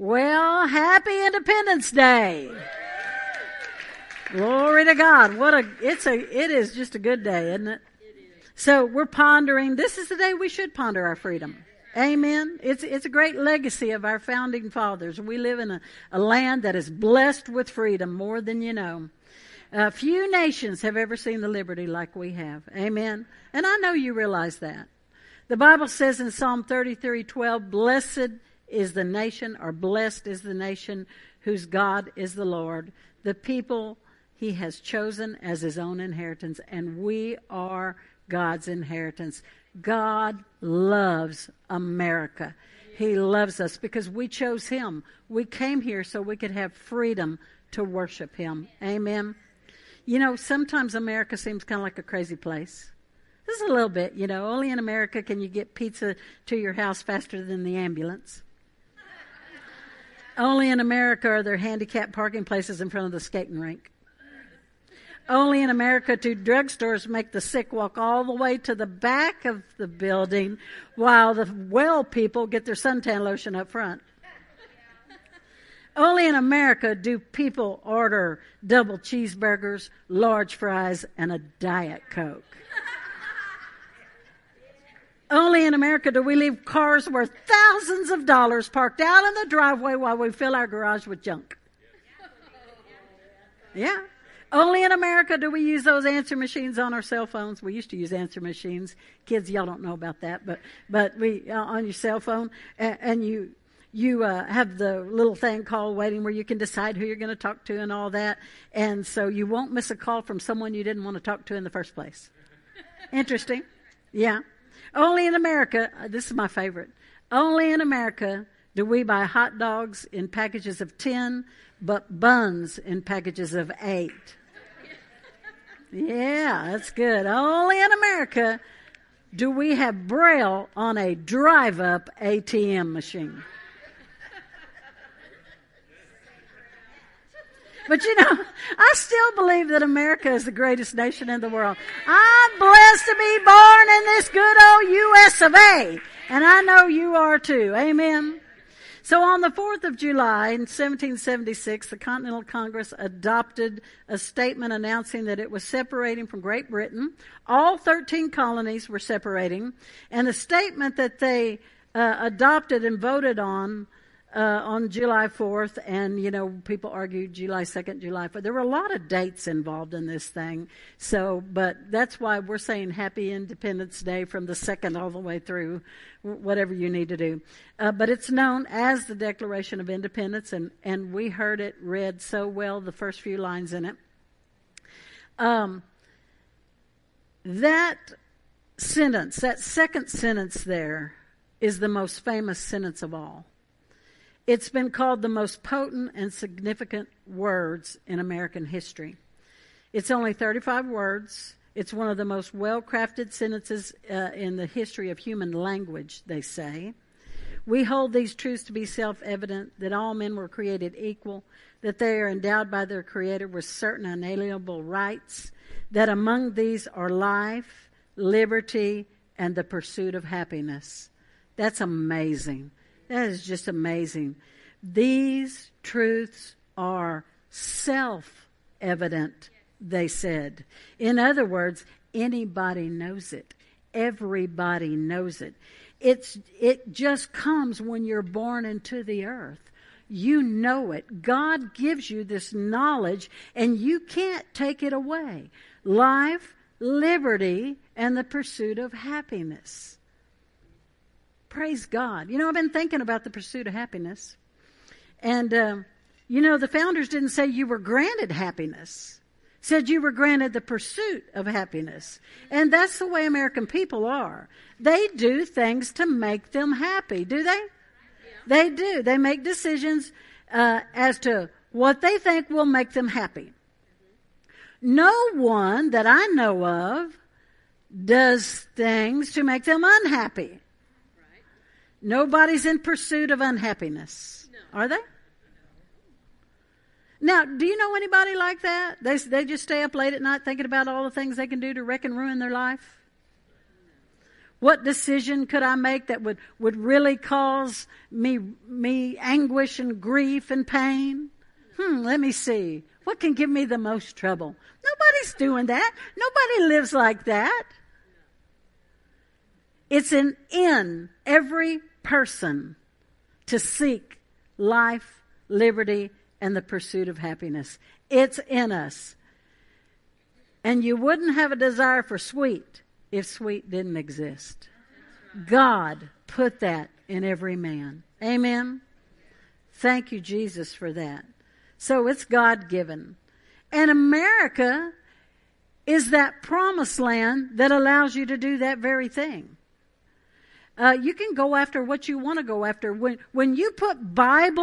Well, happy Independence Day. Glory to God. It is just a good day, isn't it? So we're pondering, this is the day we should ponder our freedom. Amen. It's a great legacy of our founding fathers. We live in a land that is blessed with freedom more than you know. Few nations have ever seen the liberty like we have. Amen. And I know you realize that. The Bible says in Psalm 33:12, blessed is the nation, or blessed is the nation whose God is the Lord, the people he has chosen as his own inheritance, and we are God's inheritance. God loves America. He loves us because we chose him. We came here so we could have freedom to worship him. Amen. You know, sometimes America seems kind of like a crazy place. Just a little bit, you know. Only in America can you get pizza to your house faster than the ambulance. Only in America are there handicapped parking places in front of the skating rink. Only in America do drugstores make the sick walk all the way to the back of the building while the well people get their suntan lotion up front. Only in America do people order double cheeseburgers, large fries, and a Diet Coke. Only in America do we leave cars worth thousands of dollars parked out in the driveway while we fill our garage with junk. Yeah. Only in America do we use those answer machines on our cell phones. We used to use answer machines. Kids, y'all don't know about that, but we on your cell phone, and you have the little thing called waiting where you can decide who you're going to talk to and all that, and so you won't miss a call from someone you didn't want to talk to in the first place. Interesting. Yeah. Only in America, this is my favorite, only in America do we buy hot dogs in packages of 10, but buns in packages of 8. Yeah, that's good. Only in America do we have Braille on a drive-up ATM machine. But you know, I still believe that America is the greatest nation in the world. I'm blessed to be born in this good old U.S. of A. And I know you are too. Amen. So on the 4th of July in 1776, the Continental Congress adopted a statement announcing that it was separating from Great Britain. All 13 colonies were separating. And the statement that they adopted and voted on July 4th, and, you know, people argued July 2nd, July 4th. There were a lot of dates involved in this thing. So, but that's why we're saying Happy Independence Day from the 2nd all the way through, whatever you need to do. But it's known as the Declaration of Independence, and we heard it read so well, the first few lines in it. That sentence, that second sentence there, is the most famous sentence of all. It's been called the most potent and significant words in American history. It's only 35 words. It's one of the most well-crafted sentences in the history of human language, they say. We hold these truths to be self-evident, that all men were created equal, that they are endowed by their Creator with certain unalienable rights, that among these are life, liberty, and the pursuit of happiness. That's amazing. That is just amazing. These truths are self-evident, they said. In other words, anybody knows it. Everybody knows it. It just comes when you're born into the earth. You know it. God gives you this knowledge, and you can't take it away. Life, liberty, and the pursuit of happiness. Praise God. You know, I've been thinking about the pursuit of happiness. And, you know, the founders didn't say you were granted happiness. Said you were granted the pursuit of happiness. And that's the way American people are. They do things to make them happy, do they? They do. They make decisions as to what they think will make them happy. No one that I know of does things to make them unhappy. Nobody's in pursuit of unhappiness. No. Are they? Now, do you know anybody like that? They just stay up late at night thinking about all the things they can do to wreck and ruin their life? What decision could I make that would really cause me anguish and grief and pain? Let me see. What can give me the most trouble? Nobody's doing that. Nobody lives like that. It's in every person to seek life, liberty, and the pursuit of happiness. It's in us. And you wouldn't have a desire for sweet if sweet didn't exist. God put that in every man. Amen? Thank you, Jesus, for that. So it's God-given. And America is that promised land that allows you to do that very thing. You can go after what you want to go after. When you put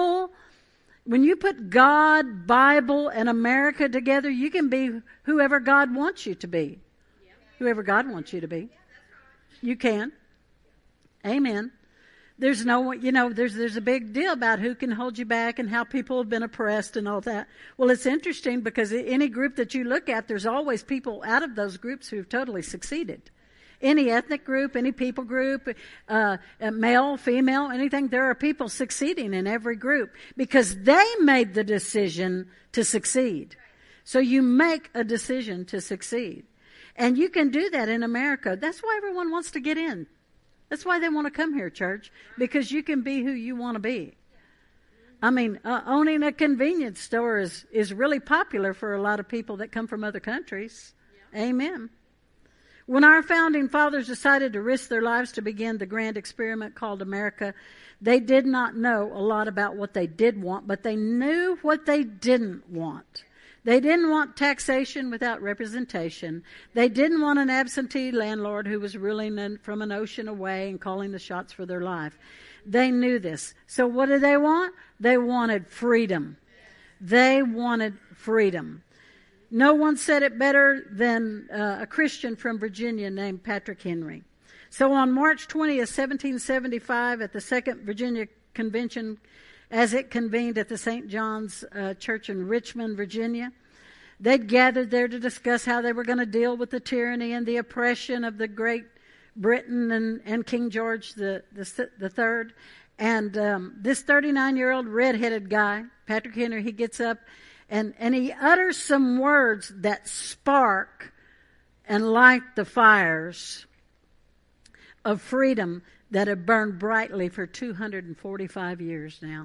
God, Bible, and America together, you can be whoever God wants you to be. Whoever God wants you to be. You can. Amen. There's there's a big deal about who can hold you back and how people have been oppressed and all that. Well, it's interesting because any group that you look at, there's always people out of those groups who've totally succeeded. Any ethnic group, any people group, male, female, anything, there are people succeeding in every group because they made the decision to succeed. So you make a decision to succeed. And you can do that in America. That's why everyone wants to get in. That's why they want to come here, church, because you can be who you want to be. I mean, owning a convenience store is really popular for a lot of people that come from other countries. Yeah. Amen. When our founding fathers decided to risk their lives to begin the grand experiment called America, they did not know a lot about what they did want, but they knew what they didn't want. They didn't want taxation without representation. They didn't want an absentee landlord who was ruling from an ocean away and calling the shots for their life. They knew this. So what did they want? They wanted freedom. They wanted freedom. No one said it better than a Christian from Virginia named Patrick Henry. So on March 20th, 1775, at the Second Virginia Convention, as it convened at the St. John's Church in Richmond, Virginia, they'd gathered there to discuss how they were going to deal with the tyranny and the oppression of the Great Britain and King George the Third. And this 39-year-old redheaded guy, Patrick Henry, he gets up and he utters some words that spark and light the fires of freedom that have burned brightly for 245 years now.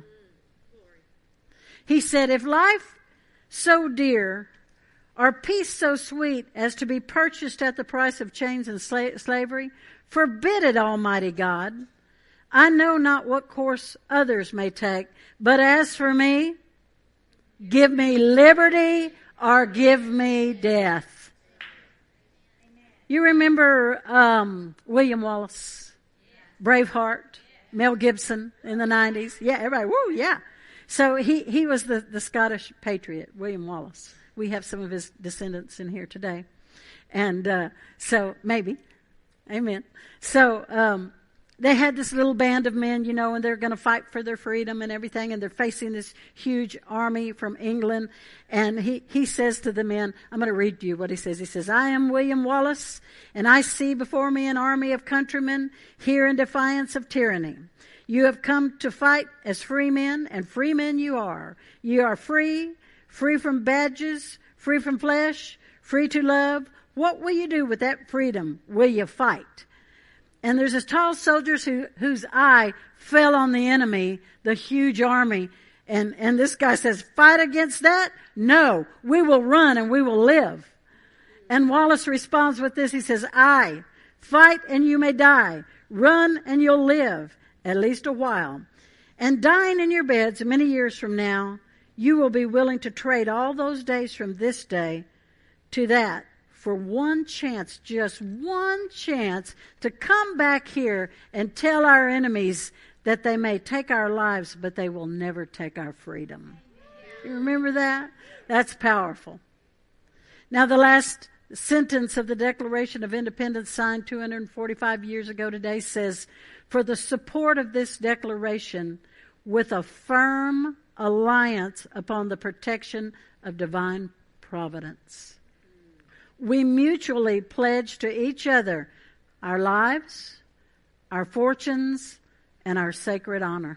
He said, if life so dear, or peace so sweet as to be purchased at the price of chains and slavery, forbid it, Almighty God. I know not what course others may take, but as for me, give me liberty or give me death. You remember William Wallace, Braveheart, Mel Gibson in the 90s? Yeah, everybody, woo, yeah. So he was the Scottish patriot, William Wallace. We have some of his descendants in here today. And so maybe. Amen. So they had this little band of men, and they're going to fight for their freedom and everything, and they're facing this huge army from England. And he says to the men, I'm going to read to you what he says. He says, I am William Wallace, and I see before me an army of countrymen here in defiance of tyranny. You have come to fight as free men, and free men you are. You are free from badges, free from flesh, free to love. What will you do with that freedom? Will you fight? And there's this tall soldier whose eye fell on the enemy, the huge army. And this guy says, fight against that? No, we will run and we will live. And Wallace responds with this. He says, aye, fight and you may die. Run and you'll live, at least a while. And dying in your beds many years from now, you will be willing to trade all those days from this day to that for one chance, just one chance to come back here and tell our enemies that they may take our lives, but they will never take our freedom. You remember that? That's powerful. Now, the last sentence of the Declaration of Independence signed 245 years ago today says, for the support of this declaration with a firm alliance upon the protection of divine providence. We mutually pledge to each other our lives, our fortunes, and our sacred honor.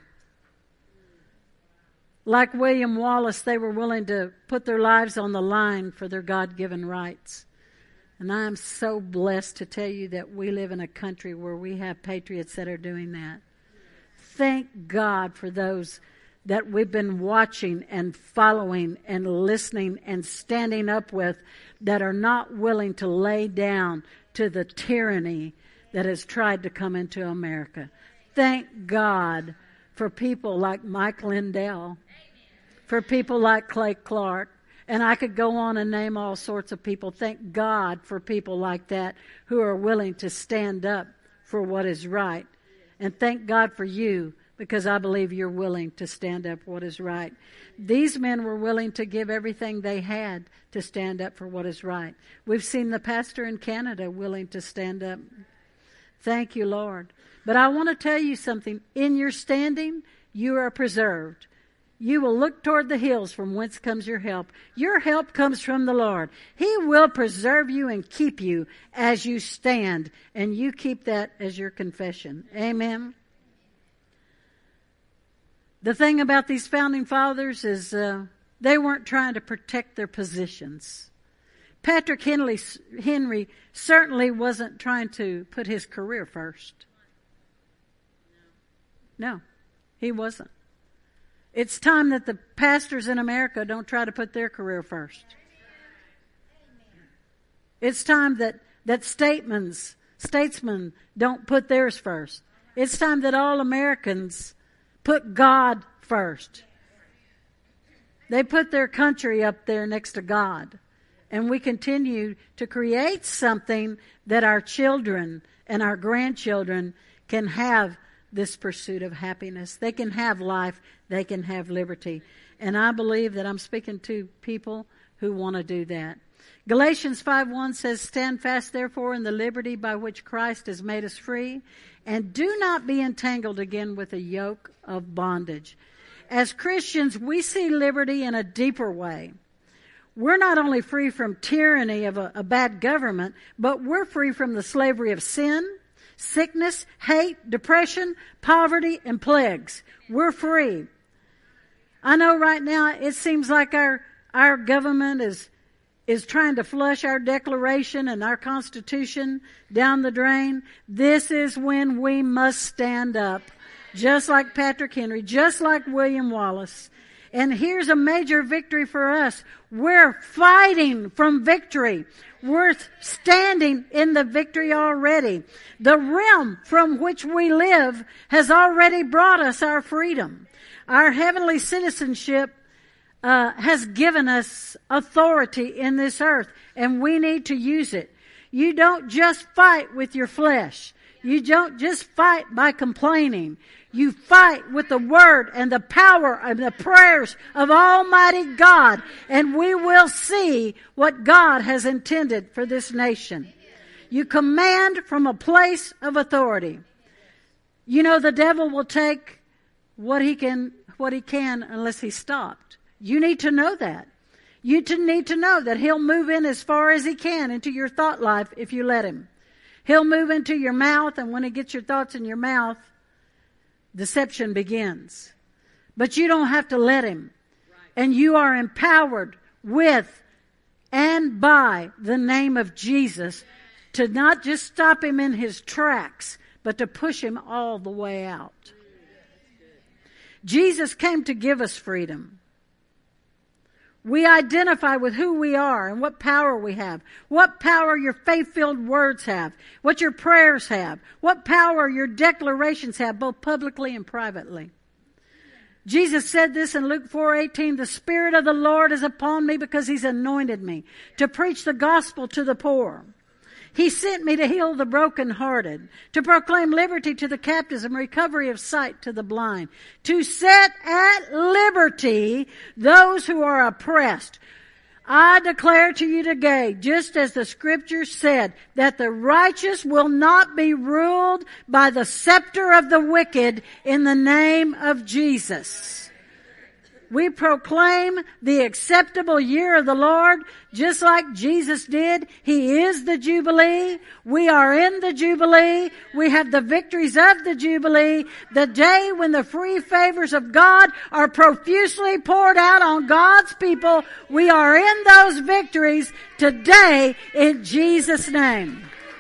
Like William Wallace, they were willing to put their lives on the line for their God-given rights. And I am so blessed to tell you that we live in a country where we have patriots that are doing that. Thank God for those that we've been watching and following and listening and standing up with that are not willing to lay down to the tyranny that has tried to come into America. Thank God for people like Mike Lindell, for people like Clay Clark, and I could go on and name all sorts of people. Thank God for people like that who are willing to stand up for what is right. And thank God for you, because I believe you're willing to stand up for what is right. These men were willing to give everything they had to stand up for what is right. We've seen the pastor in Canada willing to stand up. Thank you, Lord. But I want to tell you something. In your standing, you are preserved. You will look toward the hills from whence comes your help. Your help comes from the Lord. He will preserve you and keep you as you stand, and you keep that as your confession. Amen. The thing about these founding fathers is they weren't trying to protect their positions. Patrick Henry certainly wasn't trying to put his career first. No, he wasn't. It's time that the pastors in America don't try to put their career first. It's time that statesmen don't put theirs first. It's time that all Americans put God first. They put their country up there next to God. And we continue to create something that our children and our grandchildren can have this pursuit of happiness. They can have life. They can have liberty. And I believe that I'm speaking to people who want to do that. Galatians 5:1 says, "Stand fast, therefore, in the liberty by which Christ has made us free, and do not be entangled again with a yoke of bondage." As Christians, we see liberty in a deeper way. We're not only free from tyranny of a bad government, but we're free from the slavery of sin, sickness, hate, depression, poverty, and plagues. We're free. I know right now it seems like our government is trying to flush our Declaration and our Constitution down the drain. This is when we must stand up, just like Patrick Henry, just like William Wallace. And here's a major victory for us. We're fighting from victory. We're standing in the victory already. The realm from which we live has already brought us our freedom. Our heavenly citizenship has given us authority in this earth, and we need to use it. You don't just fight with your flesh. You don't just fight by complaining. You fight with the word and the power and the prayers of Almighty God, and we will see what God has intended for this nation. You command from a place of authority. You know, the devil will take what he can unless he's stopped. You need to know that. You need to know that he'll move in as far as he can into your thought life if you let him. He'll move into your mouth, and when he gets your thoughts in your mouth, deception begins. But you don't have to let him. And you are empowered with and by the name of Jesus to not just stop him in his tracks, but to push him all the way out. Jesus came to give us freedom. We identify with who we are and what power we have, what power your faith-filled words have, what your prayers have, what power your declarations have, both publicly and privately. Jesus said this in Luke 4:18, "The Spirit of the Lord is upon me because He's anointed me to preach the gospel to the poor. He sent me to heal the brokenhearted, to proclaim liberty to the captives and recovery of sight to the blind, to set at liberty those who are oppressed." I declare to you today, just as the scripture said, that the righteous will not be ruled by the scepter of the wicked in the name of Jesus. We proclaim the acceptable year of the Lord, just like Jesus did. He is the Jubilee. We are in the Jubilee. We have the victories of the Jubilee. The day when the free favors of God are profusely poured out on God's people. We are in those victories today in Jesus' name.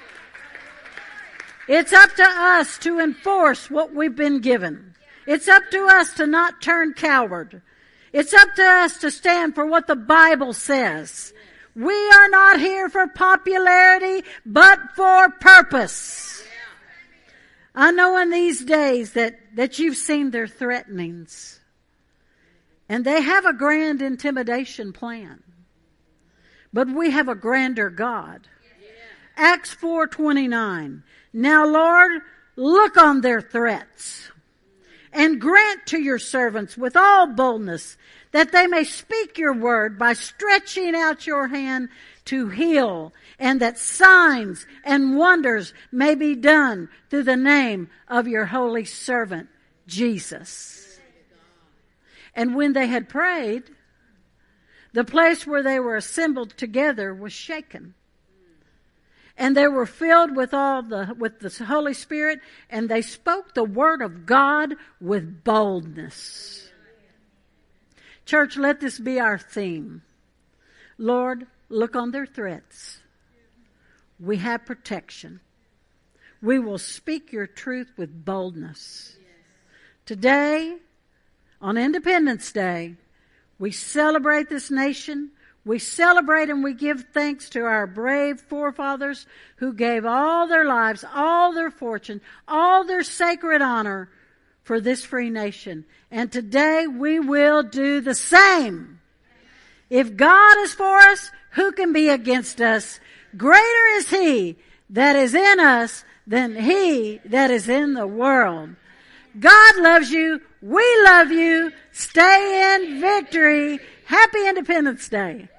It's up to us to enforce what we've been given. It's up to us to not turn coward. It's up to us to stand for what the Bible says. We are not here for popularity, but for purpose. I know in these days that you've seen their threatenings. And they have a grand intimidation plan. But we have a grander God. Acts 4:29. Now, Lord, look on their threats. And grant to your servants with all boldness that they may speak your word by stretching out your hand to heal, and that signs and wonders may be done through the name of your holy servant, Jesus. And when they had prayed, the place where they were assembled together was shaken. And they were filled with the Holy Spirit, and they spoke the word of God with boldness. Church, let this be our theme. Lord, look on their threats. We have protection. We will speak your truth with boldness. Today, on Independence Day, we celebrate this nation. We celebrate and we give thanks to our brave forefathers who gave all their lives, all their fortune, all their sacred honor for this free nation. And today we will do the same. If God is for us, who can be against us? Greater is He that is in us than he that is in the world. God loves you. We love you. Stay in victory. Happy Independence Day.